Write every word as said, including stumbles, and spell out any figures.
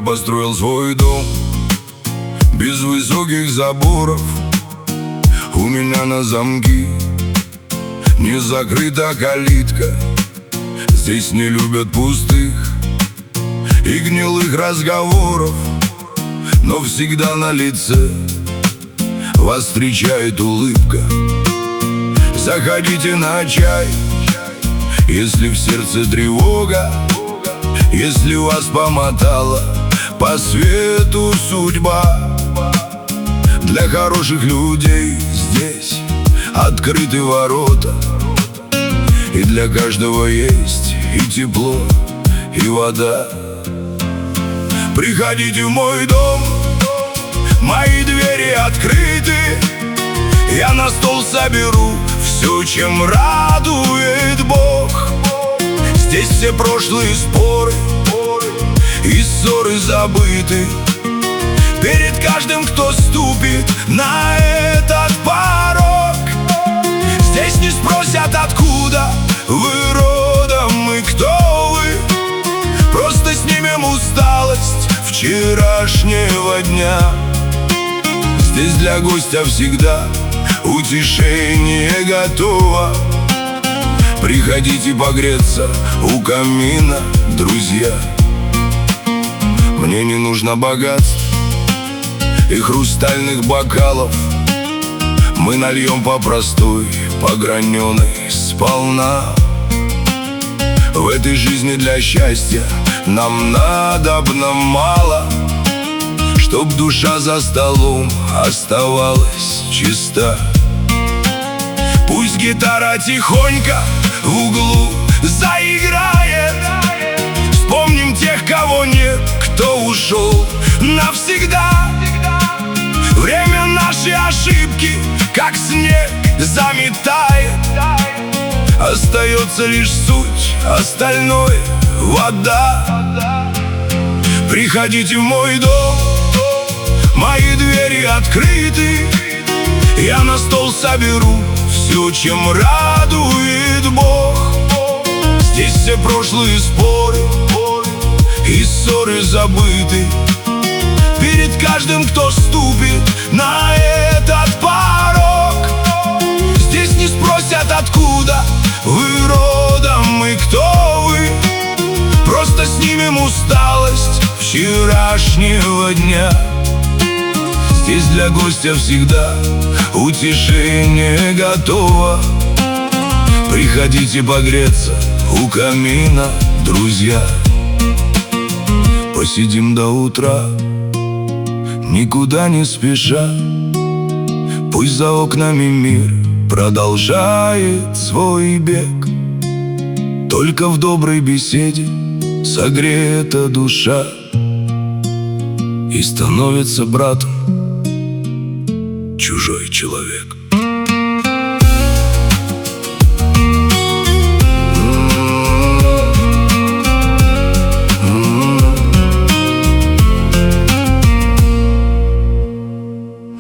Я построил свой дом без высоких заборов. У меня на замки не закрыта калитка. Здесь не любят пустых и гнилых разговоров, но всегда на лице вас встречает улыбка. Заходите на чай, если в сердце тревога, если вас помотала по свету судьба. Для хороших людей здесь открыты ворота, и для каждого есть и тепло, и вода. Приходите в мой дом, мои двери открыты. Я на стол соберу все, чем радует Бог. Здесь все прошлые споры и ссоры забыты. Перед каждым, кто ступит на этот порог, здесь не спросят, откуда вы родом и кто вы. Просто снимем усталость вчерашнего дня. Здесь для гостя всегда утешение готово. Приходите погреться у камина, друзья. Мне не нужно богатств и хрустальных бокалов. Мы нальем по простой, по граненой сполна. В этой жизни для счастья нам надобно мало, чтоб душа за столом оставалась чиста. Пусть гитара тихонько в углу заиграет. Вспомним тех, кого нет, кто ушел навсегда. Время наши ошибки, как снег, заметает. Остается лишь суть, остальное — вода. Приходите в мой дом, мои двери открыты. Я на стол соберу все, чем радует Бог. Здесь все прошлые споры и ссоры забыты. Перед каждым, кто ступит на этот порог, здесь не спросят, откуда вы родом и кто вы. Просто снимем усталость вчерашнего дня. Здесь для гостя всегда утешение готово. Приходите погреться у камина, друзья. Посидим до утра, никуда не спеша. Пусть за окнами мир продолжает свой бег. Только в доброй беседе согрета душа и становится братом чужой человек.